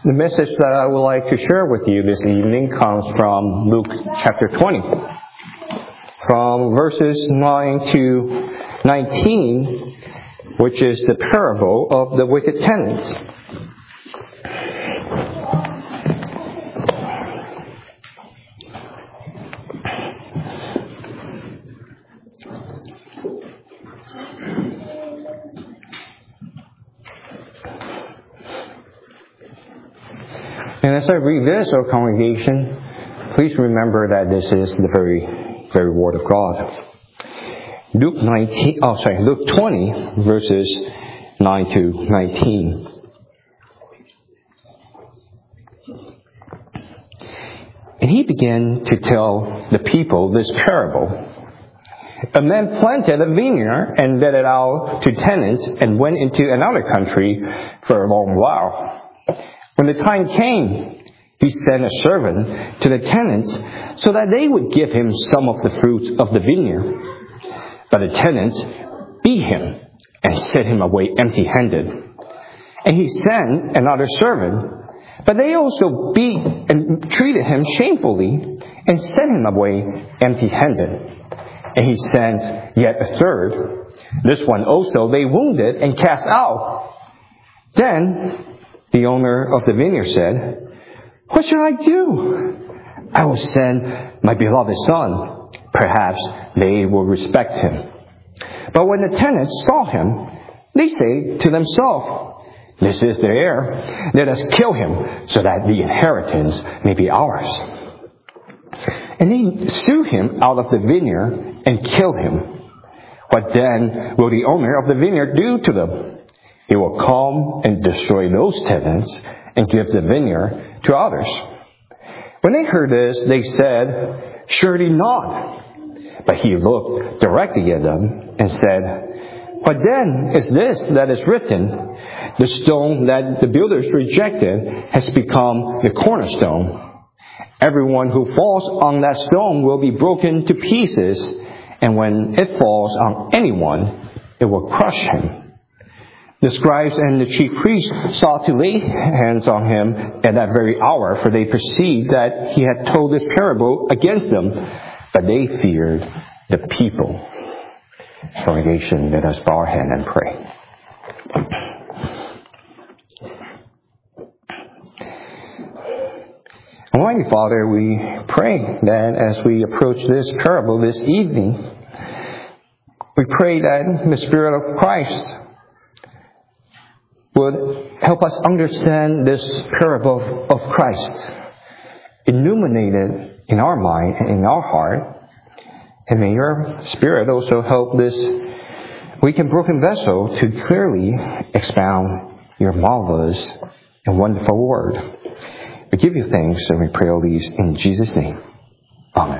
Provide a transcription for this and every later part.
The message that I would like to share with you this evening comes from Luke chapter 20. From verses 9 to 19, which is the parable of the wicked tenants. And as I read this, O congregation, please remember that this is the very Word of God. Luke 20, verses 9 to 19. And he began to tell the people this parable. A man planted a vineyard and let it out to tenants and went into another country for a long while. When the time came, he sent a servant to the tenants so that they would give him some of the fruits of the vineyard. But the tenants beat him and sent him away empty-handed. And he sent another servant, but they also beat and treated him shamefully and sent him away empty-handed. And he sent yet a third. This one also they wounded and cast out. Then the owner of the vineyard said, "What shall I do? I will send my beloved son. Perhaps they will respect him." But when the tenants saw him, they say to themselves, "This is the heir. Let us kill him so that the inheritance may be ours." And they threw him out of the vineyard and killed him. What then will the owner of the vineyard do to them? He will come and destroy those tenants and give the vineyard to others. When they heard this, they said, "Surely not." But he looked directly at them and said, "What then is this that is written? The stone that the builders rejected has become the cornerstone. Everyone who falls on that stone will be broken to pieces, and when it falls on anyone, it will crush him." The scribes and the chief priests sought to lay hands on him at that very hour, for they perceived that he had told this parable against them, but they feared the people. Congregation, let us bow our head and pray. Almighty Father, we pray that as we approach this parable this evening, we pray that the Spirit of Christ would help us understand this parable of Christ, illuminate it in our mind and in our heart. And may your Spirit also help this weak and broken vessel to clearly expound your marvelous and wonderful word. We give you thanks and we pray all these in Jesus' name. Amen.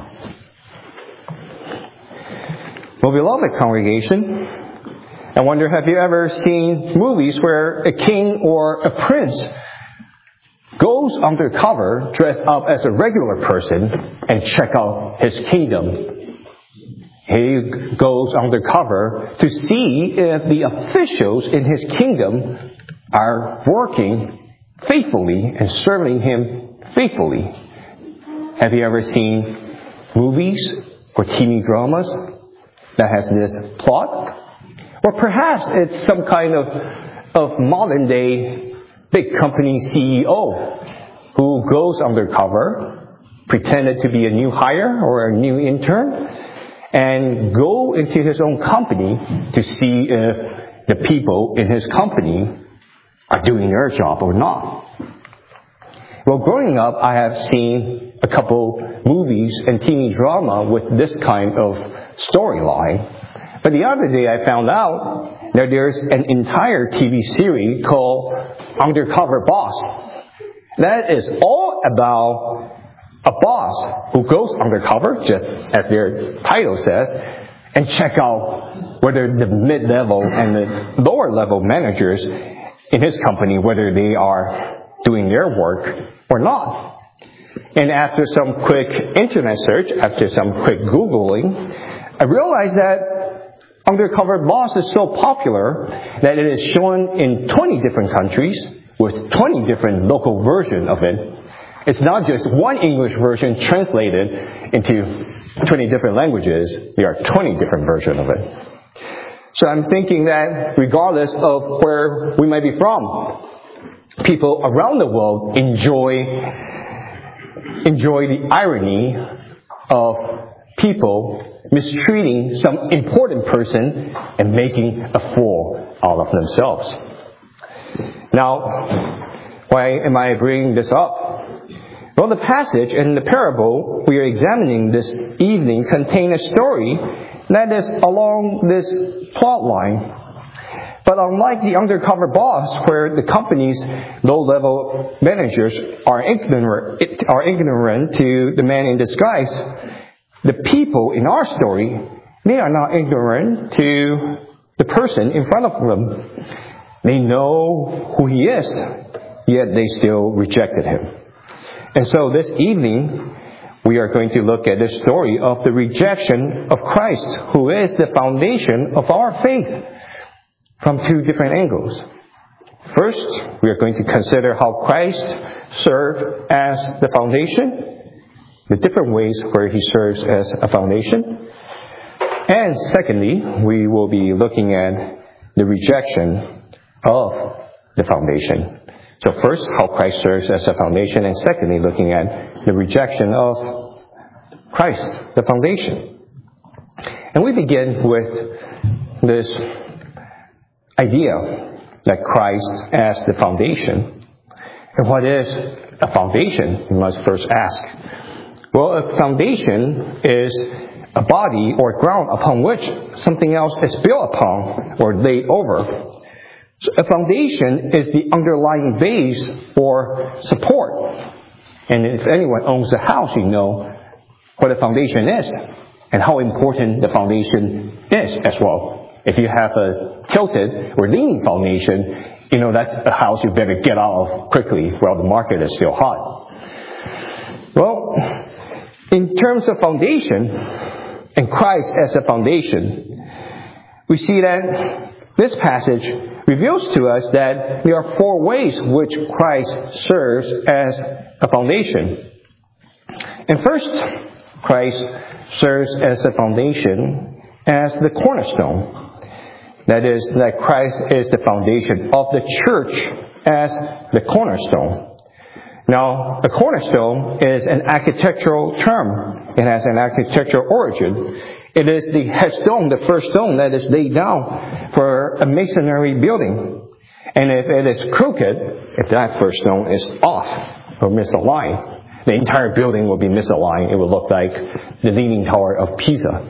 Well, beloved congregation, I wonder, have you ever seen movies where a king or a prince goes undercover dressed up as a regular person and check out his kingdom? He goes undercover to see if the officials in his kingdom are working faithfully and serving him faithfully. Have you ever seen movies or TV dramas that has this plot? Or perhaps it's some kind of modern day big company CEO who goes undercover, pretended to be a new hire or a new intern, and go into his own company to see if the people in his company are doing their job or not. Well, growing up, I have seen a couple movies and TV drama with this kind of storyline. But the other day I found out that there's an entire TV series called Undercover Boss. That is all about a boss who goes undercover, just as their title says, and check out whether the mid-level and the lower-level managers in his company, whether they are doing their work or not. And after some quick internet search, after some quick Googling, I realized that Undercover Boss is so popular that it is shown in 20 different countries with 20 different local versions of it. It's not just one English version translated into 20 different languages. There are 20 different versions of it. So I'm thinking that regardless of where we might be from, people around the world enjoy the irony of people mistreating some important person and making a fool out of themselves. Now, why am I bringing this up? Well, the passage and the parable we are examining this evening contain a story that is along this plot line. But unlike the undercover boss, where the company's low-level managers are ignorant to the man in disguise, the people in our story, they are not ignorant to the person in front of them. They know who he is, yet they still rejected him. And so this evening, we are going to look at the story of the rejection of Christ, who is the foundation of our faith, from two different angles. First, we are going to consider how Christ served as the foundation, the different ways where he serves as a foundation. And secondly, we will be looking at the rejection of the foundation. So first, how Christ serves as a foundation, and secondly, looking at the rejection of Christ, the foundation. And we begin with this idea that Christ as the foundation. And what is a foundation? We must first ask. Well, a foundation is a body or ground upon which something else is built upon or laid over. So a foundation is the underlying base or support. And if anyone owns a house, you know what a foundation is and how important the foundation is as well. If you have a tilted or leaning foundation, you know that's a house you better get out of quickly while the market is still hot. Well, in terms of foundation, and Christ as a foundation, we see that this passage reveals to us that there are four ways which Christ serves as a foundation. And first, Christ serves as a foundation as the cornerstone. That is, that Christ is the foundation of the church as the cornerstone. Now, the cornerstone is an architectural term. It has an architectural origin. It is the headstone, the first stone that is laid down for a masonry building. And if it is crooked, if that first stone is off or misaligned, the entire building will be misaligned. It will look like the Leaning Tower of Pisa.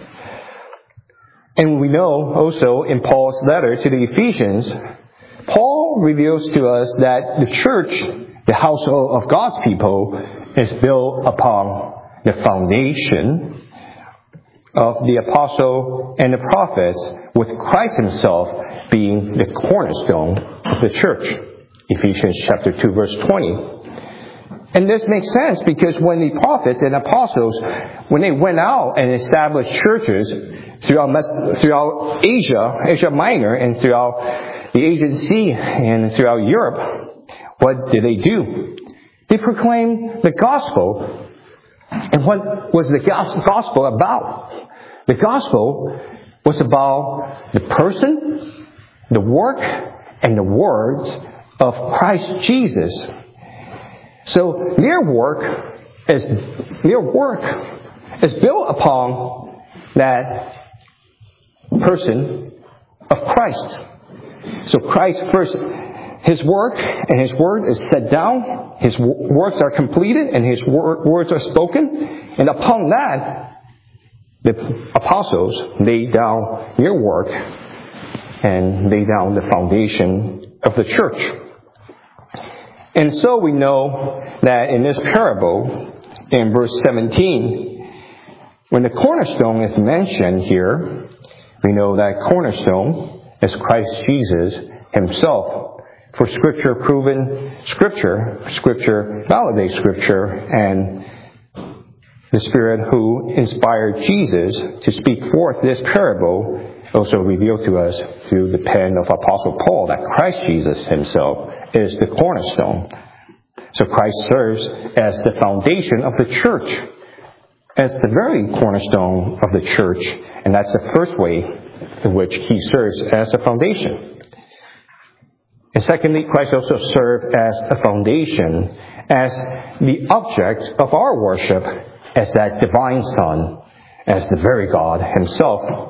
And we know also in Paul's letter to the Ephesians, Paul reveals to us that the church, the household of God's people, is built upon the foundation of the apostle and the prophets, with Christ himself being the cornerstone of the church. Ephesians chapter 2 verse 20. And this makes sense because when the prophets and apostles, when they went out and established churches throughout Asia Minor, and throughout the Aegean Sea and throughout Europe, what did they do? They proclaimed the gospel. And what was the gospel about? The gospel was about the person, the work, and the words of Christ Jesus. So their work is built upon that person of Christ. So Christ first, his work and his word is set down, his works are completed, and his words are spoken. And upon that, the apostles laid down their work and laid down the foundation of the church. And so we know that in this parable, in verse 17, when the cornerstone is mentioned here, we know that cornerstone is Christ Jesus himself. For Scripture proven Scripture validates Scripture, and the Spirit who inspired Jesus to speak forth this parable also revealed to us through the pen of Apostle Paul that Christ Jesus himself is the cornerstone. So Christ serves as the foundation of the church, as the very cornerstone of the church, and that's the first way in which he serves as a foundation. And secondly, Christ also served as a foundation, as the object of our worship, as that divine Son, as the very God himself.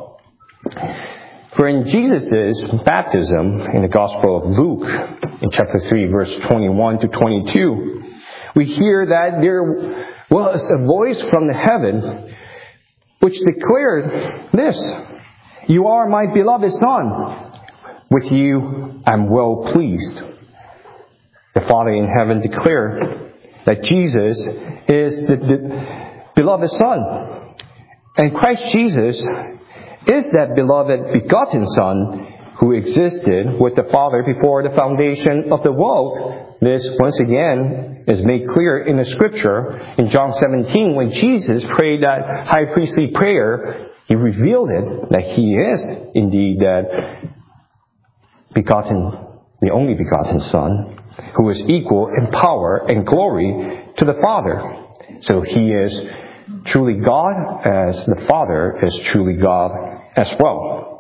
For in Jesus' baptism, in the Gospel of Luke, in chapter 3, verse 21 to 22, we hear that there was a voice from the heaven which declared this, "You are my beloved Son. With you I'm well pleased." The Father in heaven declared that Jesus is the beloved Son. And Christ Jesus is that beloved begotten Son who existed with the Father before the foundation of the world. This, once again, is made clear in the Scripture. In John 17, when Jesus prayed that high priestly prayer, he revealed it, that he is indeed that begotten, the only begotten Son, who is equal in power and glory to the Father. So he is truly God, as the Father is truly God as well.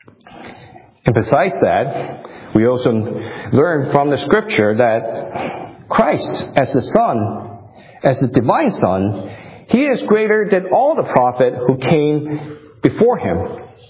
And besides that, we also learn from the Scripture that Christ, as the Son, as the divine Son, he is greater than all the prophets who came before him.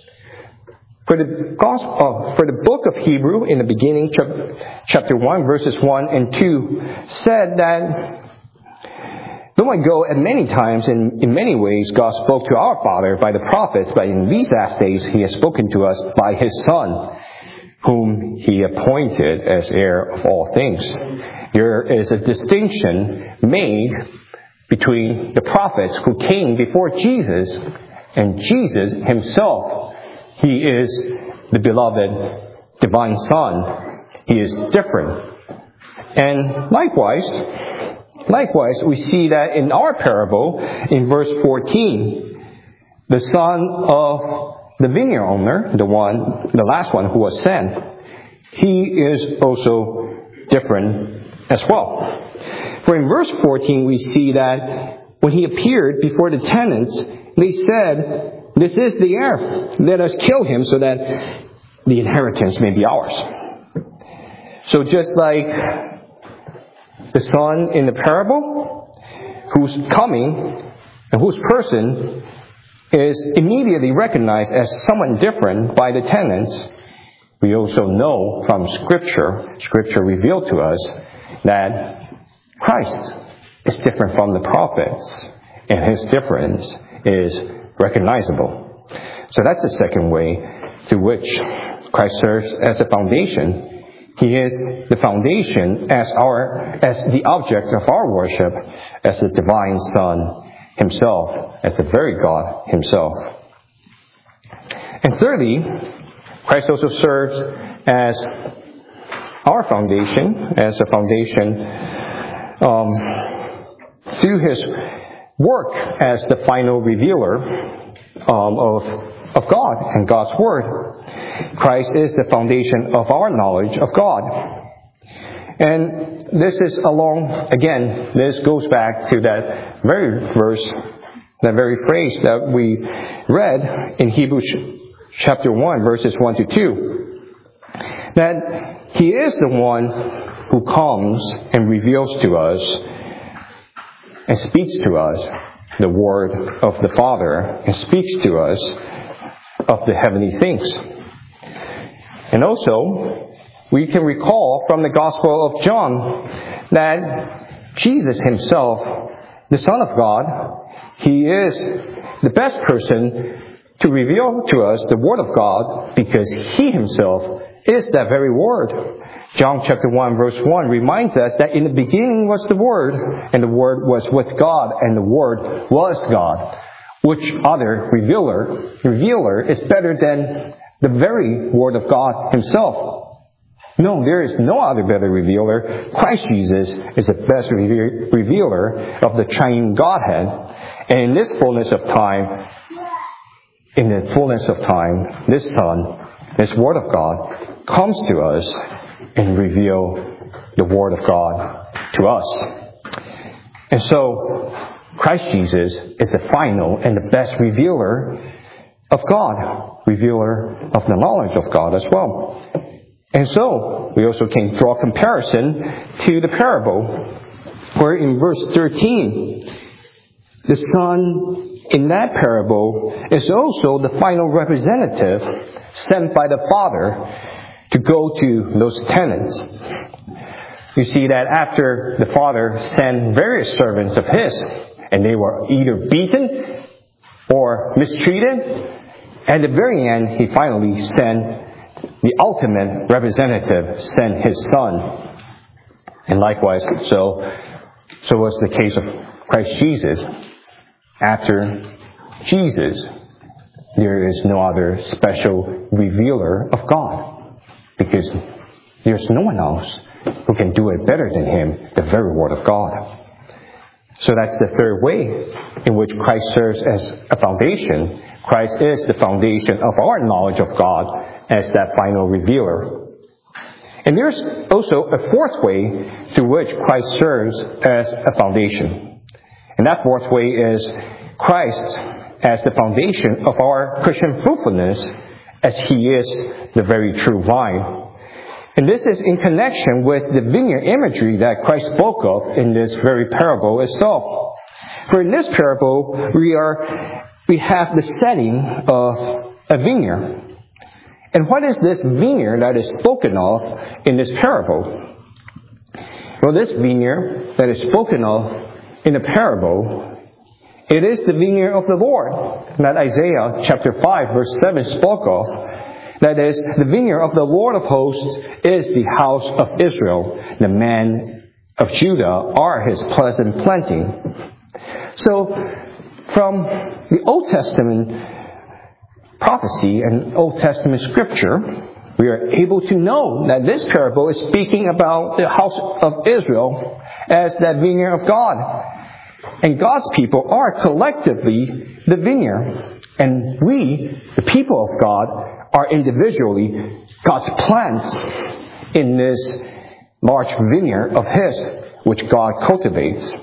For the book of Hebrew, in the beginning, chapter 1, verses 1 and 2, said that long ago, and many times, in many ways, God spoke to our Father by the prophets, but in these last days, he has spoken to us by his Son, whom he appointed as heir of all things. There is a distinction made between the prophets who came before Jesus and Jesus himself. He is the beloved divine Son. He is different. And likewise, we see that in our parable, in verse 14, the son of the vineyard owner, the last one who was sent, he is also different as well. For in verse 14, we see that when he appeared before the tenants, they said, "This is the heir. Let us kill him so that the inheritance may be ours." So just like the son in the parable, who's coming and whose person is immediately recognized as someone different by the tenants, we also know from Scripture revealed to us, that Christ is different from the prophets, and his difference is recognizable. So that's the second way through which Christ serves as a foundation. He is the foundation as the object of our worship, as the divine Son himself, as the very God himself. And thirdly, Christ also serves as our foundation, as a foundation through his work as the final revealer of God and God's Word. Christ is the foundation of our knowledge of God. And this goes back to that very verse, that very phrase that we read in Hebrews chapter 1, verses 1 to 2. That he is the one who comes and reveals to us and speaks to us the word of the Father, and speaks to us of the heavenly things. And also, we can recall from the Gospel of John that Jesus himself, the Son of God, he is the best person to reveal to us the Word of God, because he himself is that very Word. John chapter 1 verse 1 reminds us that in the beginning was the Word, and the Word was with God, and the Word was God. Which other revealer is better than the very Word of God himself? No, there is no other better revealer. Christ Jesus is the best revealer of the triune Godhead. And in this fullness of time, in the fullness of time, this Son, this Word of God, comes to us and reveal the Word of God to us. And so, Christ Jesus is the final and the best revealer of God, revealer of the knowledge of God as well. And so, we also can draw comparison to the parable, where in verse 13, the Son in that parable is also the final representative sent by the Father to go to those tenants. You see that after the Father sent various servants of His, and they were either beaten or mistreated, at the very end, He finally sent the ultimate representative, sent His Son. And likewise, so was the case of Christ Jesus. After Jesus, there is no other special revealer of God, because there's no one else who can do it better than Him, the very Word of God. So that's the third way in which Christ serves as a foundation. Christ is the foundation of our knowledge of God as that final revealer. And there's also a fourth way through which Christ serves as a foundation. And that fourth way is Christ as the foundation of our Christian fruitfulness, as He is the very true vine. And this is in connection with the vineyard imagery that Christ spoke of in this very parable itself. For in this parable, we have the setting of a vineyard. And what is this vineyard that is spoken of in this parable? Well, this vineyard that is spoken of in the parable, it is the vineyard of the Lord that Isaiah chapter 5 verse 7 spoke of. That is, the vineyard of the Lord of hosts is the house of Israel. The men of Judah are His pleasant planting. So, from the Old Testament prophecy and Old Testament scripture, we are able to know that this parable is speaking about the house of Israel as that vineyard of God. And God's people are collectively the vineyard. And we, the people of God, are individually God's plants in this large vineyard of His, which God cultivates.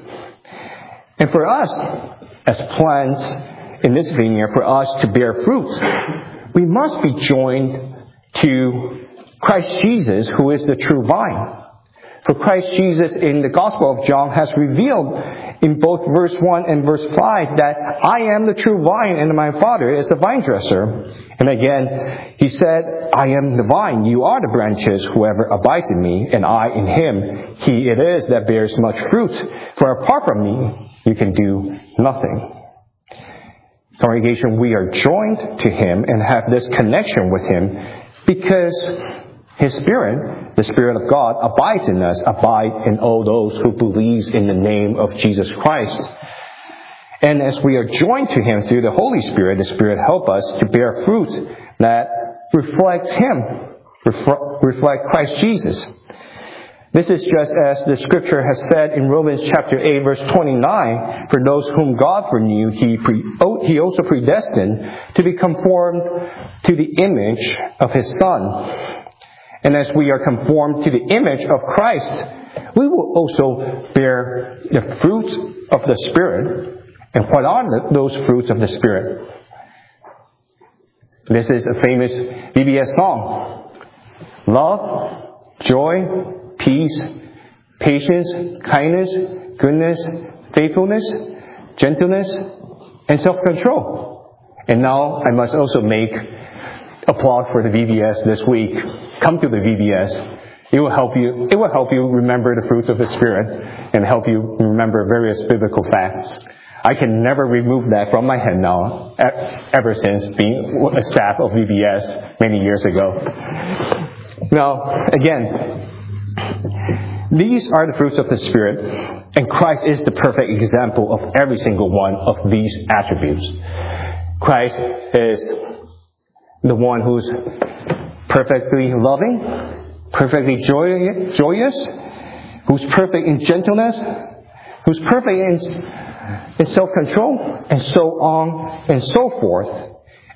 And for us, as plants in this vineyard, for us to bear fruit, we must be joined to Christ Jesus, who is the true vine. For Christ Jesus in the Gospel of John has revealed in both verse 1 and verse 5 that I am the true vine and my Father is the vine dresser. And again, He said, I am the vine, you are the branches, whoever abides in me, and I in him, he it is that bears much fruit. For apart from me, you can do nothing. Congregation, we are joined to Him and have this connection with Him because His Spirit, the Spirit of God, abides in us, abide in all those who believe in the name of Jesus Christ. And as we are joined to Him through the Holy Spirit, the Spirit helps us to bear fruit that reflects Him, reflect Christ Jesus. This is just as the Scripture has said in Romans chapter 8, verse 29, for those whom God foreknew, He also predestined to be conformed to the image of His Son. And as we are conformed to the image of Christ, we will also bear the fruits of the Spirit. And what are those fruits of the Spirit? This is a famous VBS song. Love, joy, peace, patience, kindness, goodness, faithfulness, gentleness, and self-control. And now I must also make a plug for the VBS this week. Come to the VBS. It will help you remember the fruits of the Spirit and help you remember various biblical facts. I can never remove that from my head now, ever since being a staff of VBS many years ago. Now, again, these are the fruits of the Spirit, and Christ is the perfect example of every single one of these attributes. Christ is the one who's perfectly loving, perfectly joyous, who's perfect in gentleness, who's perfect in self-control, and so on and so forth.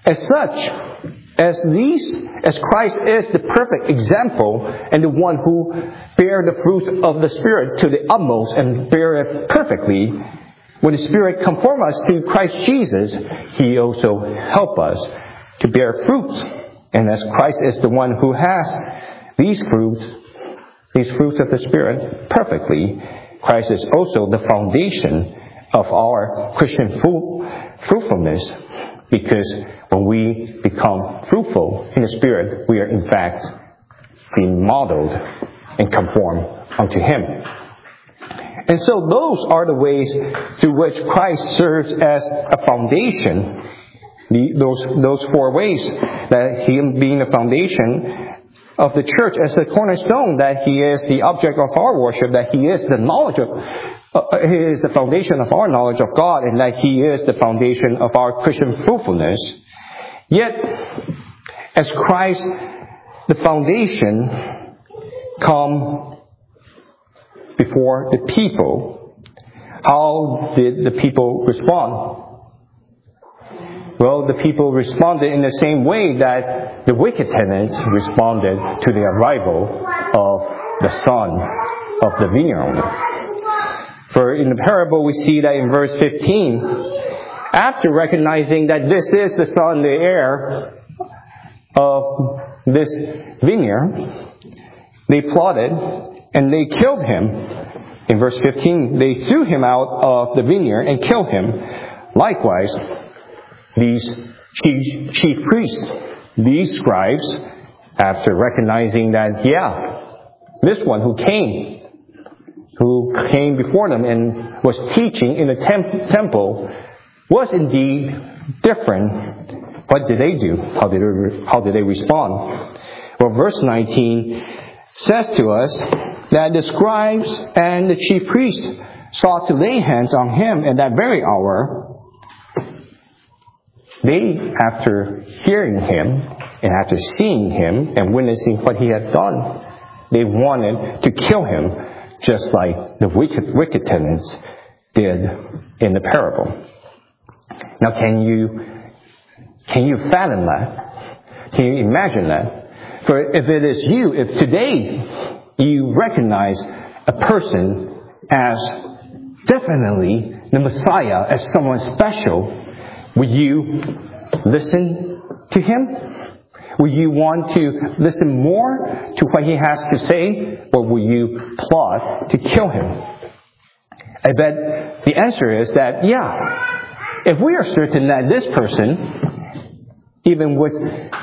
As such, as Christ is the perfect example and the one who bear the fruit of the Spirit to the utmost and bear it perfectly, when the Spirit conform us to Christ Jesus, He also help us to bear fruit. And as Christ is the one who has these fruits of the Spirit perfectly, Christ is also the foundation of our Christian fruitfulness, because when we become fruitful in the Spirit, we are in fact being modeled and conformed unto Him. And so those are the ways through which Christ serves as a foundation. Those 4 ways, that Him being the foundation of the church as the cornerstone, that He is the object of our worship, that He is the knowledge of He is the foundation of our knowledge of God, and that He is the foundation of our Christian fruitfulness. Yet, as Christ, the foundation, come before the people, how did the people respond? Well, the people responded in the same way that the wicked tenants responded to the arrival of the son of the vineyard owner. For in the parable we see that in verse 15, after recognizing that this is the son, the heir of this vineyard, they plotted and they killed him. In verse 15, they threw him out of the vineyard and killed him. Likewise, these chief priests, these scribes, after recognizing that, this one who came before them and was teaching in the temple was indeed different. What did they do? How did they respond? Well, verse 19 says to us that the scribes and the chief priests sought to lay hands on him at that very hour. They, after hearing him and after seeing him and witnessing what he had done, they wanted to kill him, just like the wicked tenants did in the parable. Now, can you fathom that? Can you imagine that? For if it is you, if today you recognize a person as definitely the Messiah, as someone special, will you listen to him? Will you want to listen more to what he has to say? Or will you plot to kill him? I bet the answer is that, if we are certain that this person, even with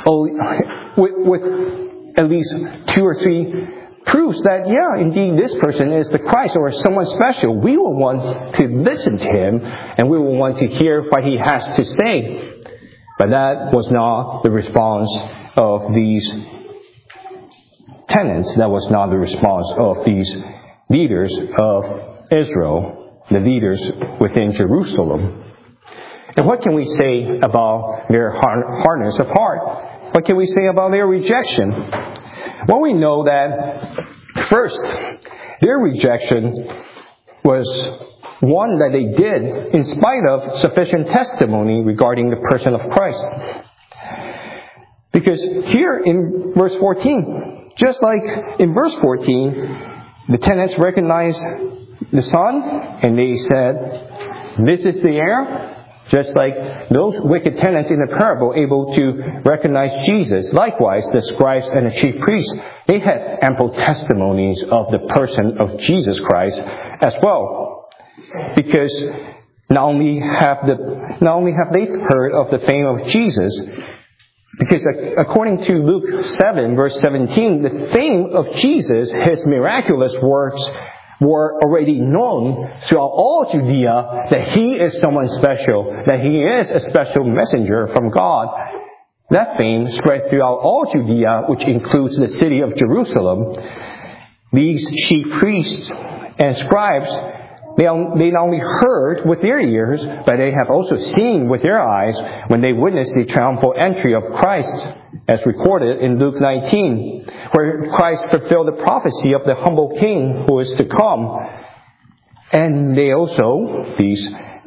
at least 2 or 3 proofs that, indeed this person is the Christ or someone special, we will want to listen to him and we will want to hear what he has to say. But that was not the response of these tenants. That was not the response of these leaders of Israel, the leaders within Jerusalem. And what can we say about their hardness of heart? What can we say about their rejection? Well, we know that, first, their rejection was one that they did in spite of sufficient testimony regarding the person of Christ. Because here in verse 14, just like in verse 14, the tenants recognized the son and they said, "This is the heir." Just like those wicked tenants in the parable able to recognize Jesus. Likewise, the scribes and the chief priests, they had ample testimonies of the person of Jesus Christ as well. Because not only have they heard of the fame of Jesus, because according to Luke 7, verse 17, the fame of Jesus, his miraculous works, were already known throughout all Judea that he is someone special, that he is a special messenger from God. That fame spread throughout all Judea, which includes the city of Jerusalem. These chief priests and scribes, they not only heard with their ears, but they have also seen with their eyes when they witnessed the triumphal entry of Christ, as recorded in Luke 19, where Christ fulfilled the prophecy of the humble king who is to come. And they also, these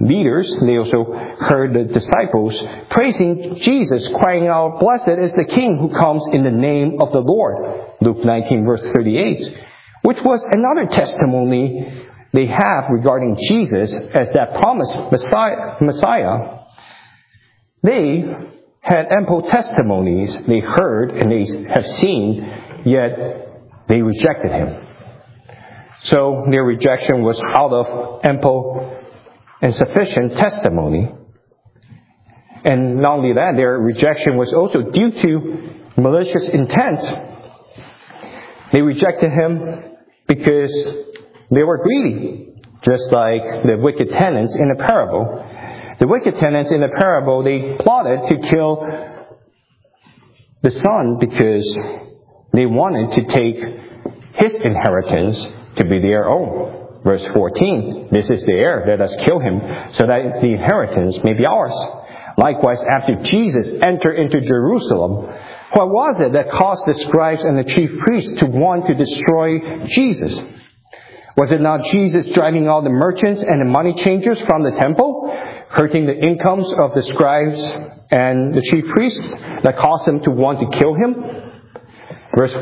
leaders, they also heard the disciples praising Jesus, crying out, "Blessed is the King who comes in the name of the Lord." Luke 19 verse 38, which was another testimony they have regarding Jesus as that promised Messiah. They had ample testimonies they heard and they have seen, yet they rejected him. So their rejection was out of ample and sufficient testimony. And not only that, their rejection was also due to malicious intent. They rejected him because they were greedy, just like the wicked tenants in the parable. The wicked tenants in the parable, they plotted to kill the son because they wanted to take his inheritance to be their own. Verse 14, "This is the heir, let us kill him, so that the inheritance may be ours." Likewise, after Jesus entered into Jerusalem, what was it that caused the scribes and the chief priests to want to destroy Jesus? Was it not Jesus driving all the merchants and the money changers from the temple, hurting the incomes of the scribes and the chief priests that caused them to want to kill him? Verse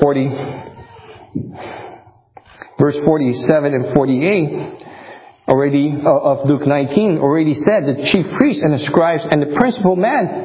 47 and 48 already of Luke 19 already said the chief priests and the scribes and the principal man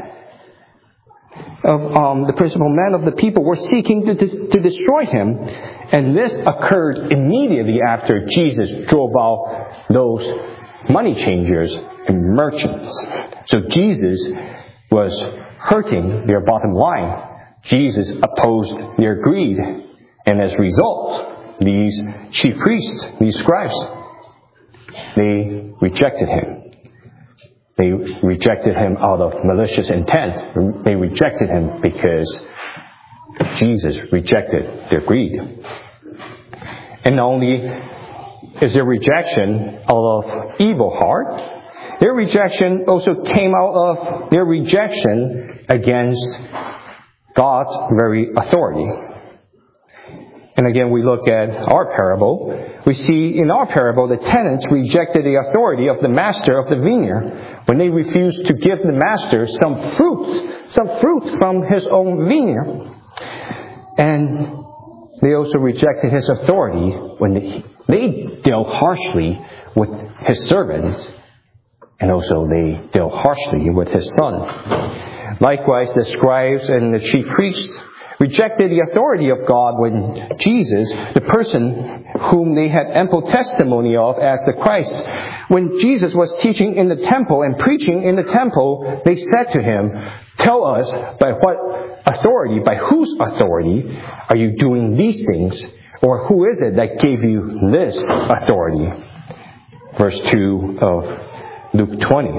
of the people were seeking to destroy him. And this occurred immediately after Jesus drove out those money changers and merchants. So Jesus was hurting their bottom line. Jesus opposed their greed. And as a result, these chief priests, these scribes, they rejected him. They rejected him out of malicious intent. They rejected him because Jesus rejected their greed. And not only is their rejection out of evil heart, their rejection also came out of their rejection against God's very authority. And again, we look at our parable. We see in our parable, the tenants rejected the authority of the master of the vineyard when they refused to give the master some fruits from his own vineyard. And they also rejected his authority when they dealt harshly with his servants. And also they dealt harshly with his son. Likewise, the scribes and the chief priests rejected the authority of God when Jesus, the person whom they had ample testimony of as the Christ, when Jesus was teaching in the temple and preaching in the temple, they said to him, "Tell us by what authority, by whose authority are you doing these things? Or who is it that gave you this authority?" Verse 2 of Luke 20.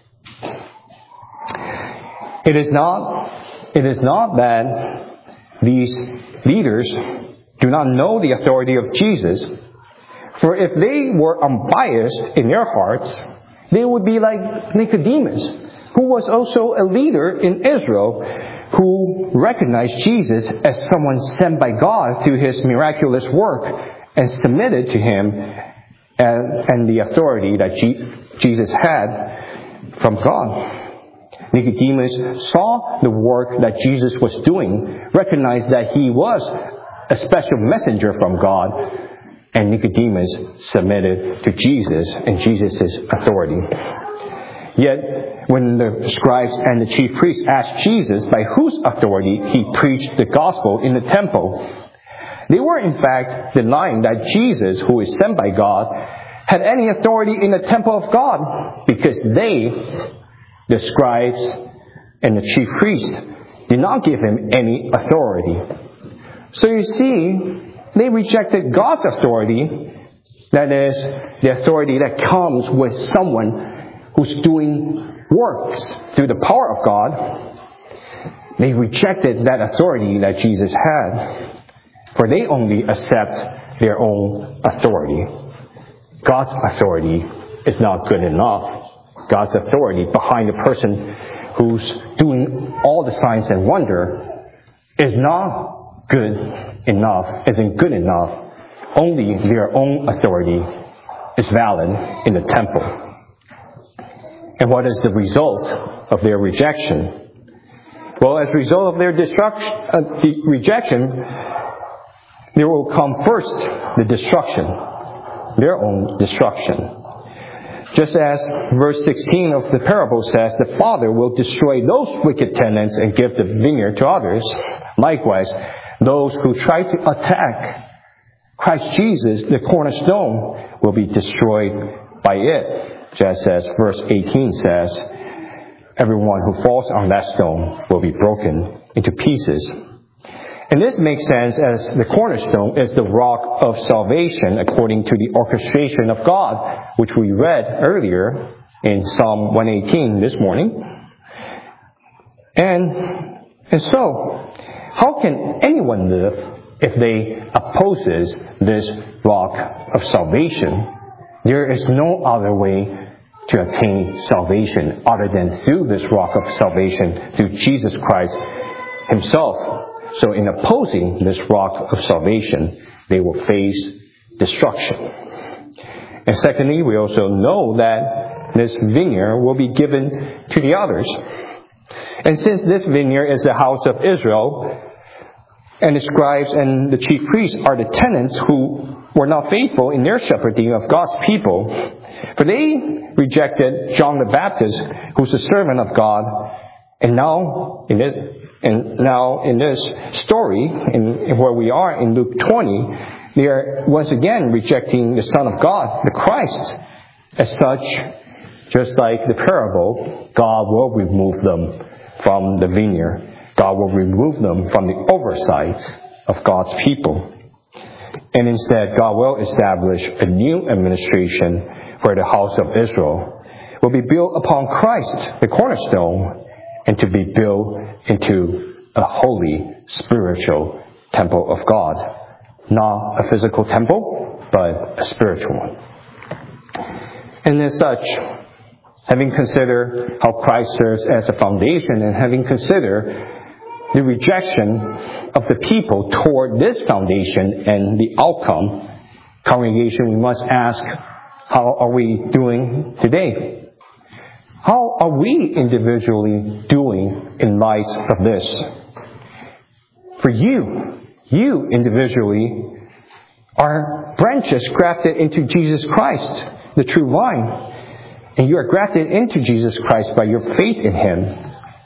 It is not that these leaders do not know the authority of Jesus. For if they were unbiased in their hearts, they would be like Nicodemus, who was also a leader in Israel, who recognized Jesus as someone sent by God through his miraculous work and submitted to him and the authority that Jesus had from God. Nicodemus saw the work that Jesus was doing, recognized that he was a special messenger from God, and Nicodemus submitted to Jesus and Jesus' authority. Yet, when the scribes and the chief priests asked Jesus by whose authority he preached the gospel in the temple, they were in fact denying that Jesus, who is sent by God, had any authority in the temple of God, because they, the scribes and the chief priests, did not give him any authority. So you see, they rejected God's authority, that is, the authority that comes with someone who's doing works through the power of God. They rejected that authority that Jesus had, for they only accept their own authority. God's authority is not good enough. God's authority behind the person who's doing all the signs and wonder is not good enough, isn't good enough. Only their own authority is valid in the temple. And what is the result of their rejection? Well, as a result of their rejection, there will come first the destruction, their own destruction. Just as verse 16 of the parable says, the Father will destroy those wicked tenants and give the vineyard to others. Likewise, those who try to attack Christ Jesus, the cornerstone, will be destroyed by it. Just as verse 18 says, everyone who falls on that stone will be broken into pieces. And this makes sense as the cornerstone is the rock of salvation according to the orchestration of God, which we read earlier in Psalm 118 this morning. And so, how can anyone live if they opposes this rock of salvation? There is no other way to attain salvation other than through this rock of salvation, through Jesus Christ Himself. So in opposing this rock of salvation, they will face destruction. And secondly, we also know that this vineyard will be given to the others. And since this vineyard is the house of Israel, and the scribes and the chief priests are the tenants who were not faithful in their shepherding of God's people, for they rejected John the Baptist, who's a servant of God, and now in this story, in where we are in Luke 20, they are once again rejecting the Son of God, the Christ. As such, just like the parable, God will remove them from the vineyard. God will remove them from the oversight of God's people. And instead, God will establish a new administration where the house of Israel will be built upon Christ, the cornerstone, and to be built into a holy spiritual temple of God. Not a physical temple, but a spiritual one. And as such, having considered how Christ serves as a foundation and having considered the rejection of the people toward this foundation and the outcome, congregation, we must ask, how are we doing today? How are we individually doing in light of this? For you individually are branches grafted into Jesus Christ, the true vine. And you are grafted into Jesus Christ by your faith in Him.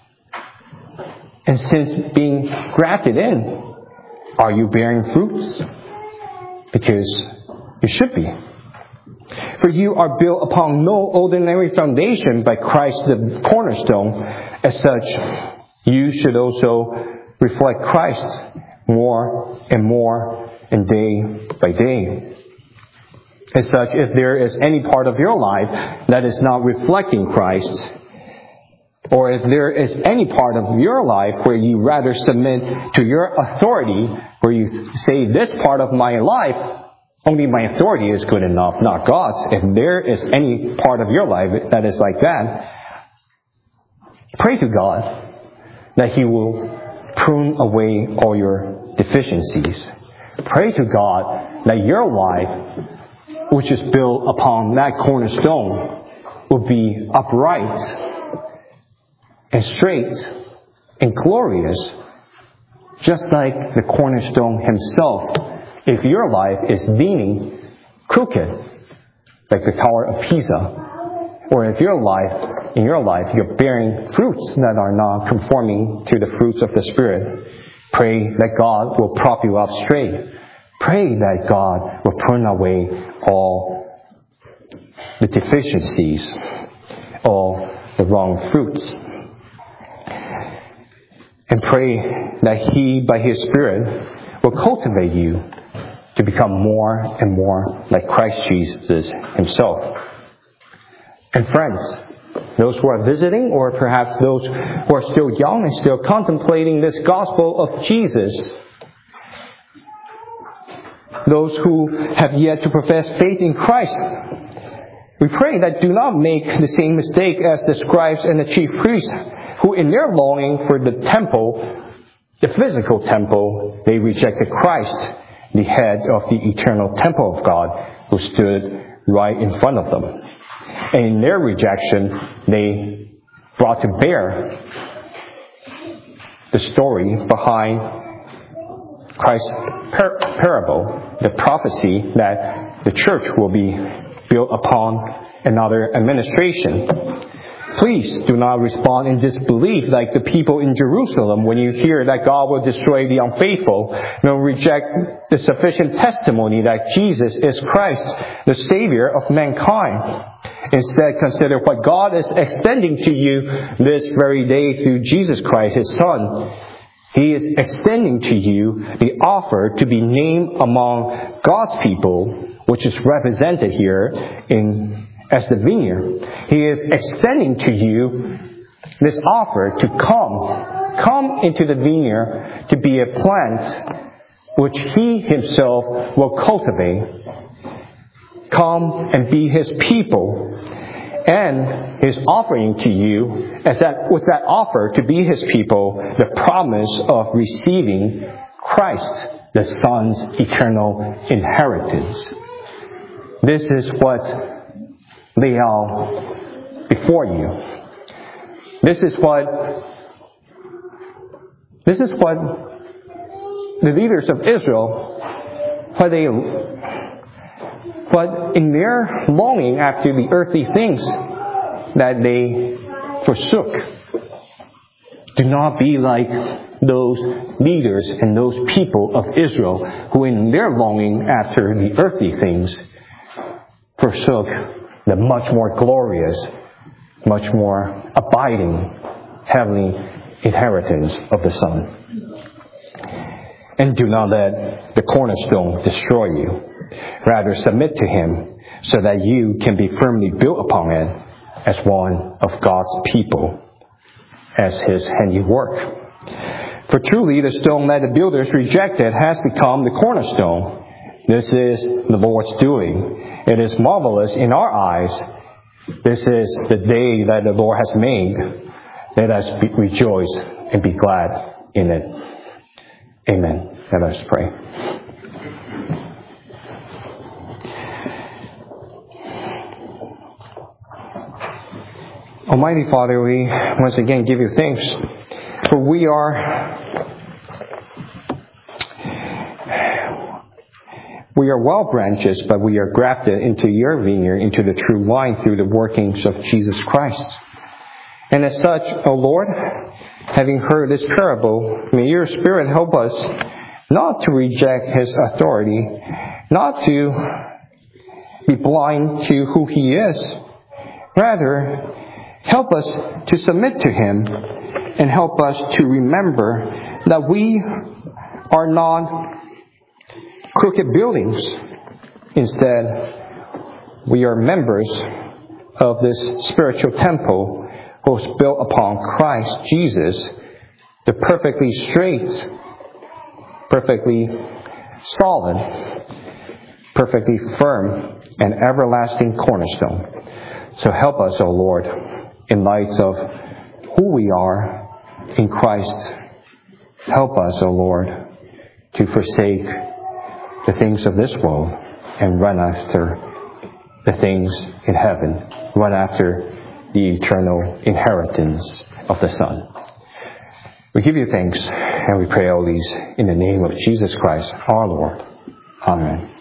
And since being grafted in, are you bearing fruits? Because you should be. For you are built upon no ordinary foundation by Christ the cornerstone. As such, you should also reflect Christ more and more and day by day. As such, if there is any part of your life that is not reflecting Christ, or if there is any part of your life where you rather submit to your authority, where you say, this part of my life, only my authority is good enough, not God's. If there is any part of your life that is like that, pray to God that He will prune away all your deficiencies. Pray to God that your life, which is built upon that cornerstone, will be upright and straight and glorious, just like the cornerstone Himself. If your life is leaning crooked, like the Tower of Pisa, or if in your life you're bearing fruits that are not conforming to the fruits of the Spirit, pray that God will prop you up straight. Pray that God will prune away all the deficiencies, all the wrong fruits. And pray that He, by His Spirit, will cultivate you to become more and more like Christ Jesus Himself. And friends, those who are visiting, or perhaps those who are still young and still contemplating this gospel of Jesus, those who have yet to profess faith in Christ, we pray that do not make the same mistake as the scribes and the chief priests, who in their longing for the temple, the physical temple, they rejected Christ, the head of the eternal temple of God, who stood right in front of them. And in their rejection, they brought to bear the story behind Christ's parable, the prophecy that the church will be built upon another administration. Please do not respond in disbelief like the people in Jerusalem when you hear that God will destroy the unfaithful. Nor reject the sufficient testimony that Jesus is Christ, the Savior of mankind. Instead, consider what God is extending to you this very day through Jesus Christ, His Son. He is extending to you the offer to be named among God's people, which is represented here as the vineyard. He is extending to you this offer to come into the vineyard to be a plant which He Himself will cultivate. Come and be His people. And His offering to you, with that offer to be His people, the promise of receiving Christ, the Son's eternal inheritance. This is what lay out before you. This is what the leaders of Israel, but in their longing after the earthly things that they forsook, do not be like those leaders and those people of Israel who in their longing after the earthly things forsook the much more glorious, much more abiding heavenly inheritance of the Son. And do not let the cornerstone destroy you. Rather, submit to Him so that you can be firmly built upon it as one of God's people, as His handiwork. For truly, the stone that the builders rejected has become the cornerstone. This is the Lord's doing. It is marvelous in our eyes. This is the day that the Lord has made. Let us rejoice and be glad in it. Amen. Let us pray. Almighty Father, we once again give you thanks, for we are wild branches, but we are grafted into your vineyard, into the true vine through the workings of Jesus Christ. And as such, O Lord, having heard this parable, may your Spirit help us not to reject His authority, not to be blind to who He is. Rather, help us to submit to Him and help us to remember that we are not crooked buildings. Instead, we are members of this spiritual temple who is built upon Christ Jesus, the perfectly straight, perfectly solid, perfectly firm, and everlasting cornerstone. So help us, O Lord, in light of who we are in Christ. Help us, O Lord, to forsake the things of this world and run after the things in heaven. Run after the eternal inheritance of the Son. We give you thanks and we pray all these in the name of Jesus Christ, our Lord. Amen.